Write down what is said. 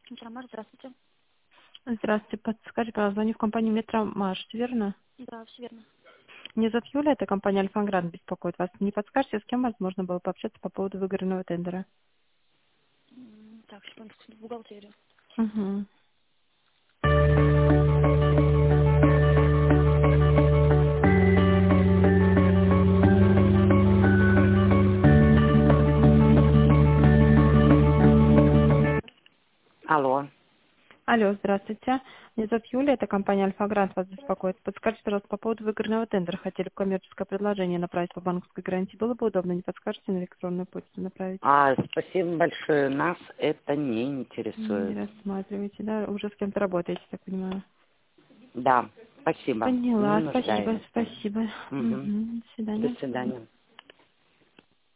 Метромаш, здравствуйте. Здравствуйте, подскажите, пожалуйста, звоню в компанию Метромаш, верно? Да, все верно. Меня зовут Юля, это компания Альфа-Гранд беспокоит вас. Не подскажете, с кем возможно было пообщаться по поводу выигранного тендера? Так, секундочку, в бухгалтерию. Угу. Алло. Алло, здравствуйте. Меня зовут Юля, это компания Альфа-Гранд вас беспокоит. Подскажите, пожалуйста, по поводу выигранного тендера. Хотели коммерческое предложение направить по банковской гарантии. Было бы удобно, не подскажете на электронную почту направить? Спасибо большое. Нас это не Не интересует. рассматриваете, да? Уже с кем-то работаете, так понимаю. Да, спасибо. Не Поняла, спасибо, нуждаемся. спасибо. Мгм. Угу. До До свидания. свидания.